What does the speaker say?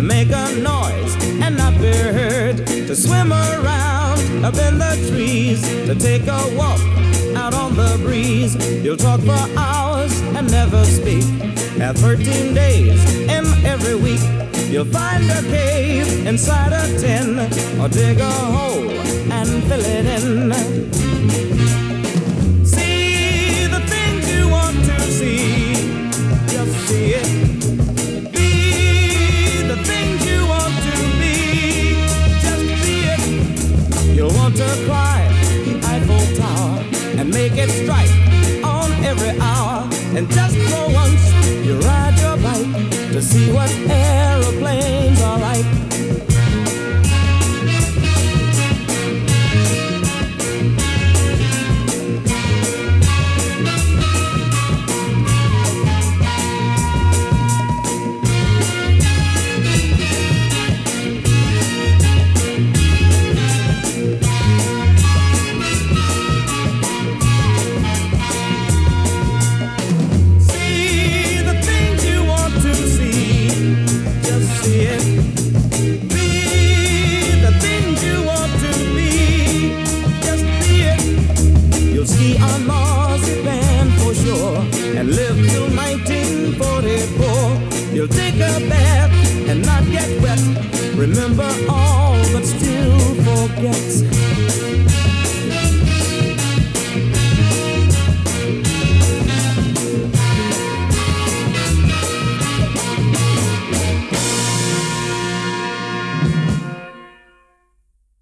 make a noise and not be heard, to swim around up in the trees, to take a walk out on the breeze. You'll talk for hours and never speak. Have 13 days in every week. You'll find a cave inside a tin, or dig a hole and fill it in. See the things you want to see, just see it. Be the things you want to be, just be it. You'll want to climb the Eiffel Tower and make it strike on every hour. And just for once, you ride your bike to see what aeroplanes are like. You'll take a bath and not get wet. Remember all, but still forget.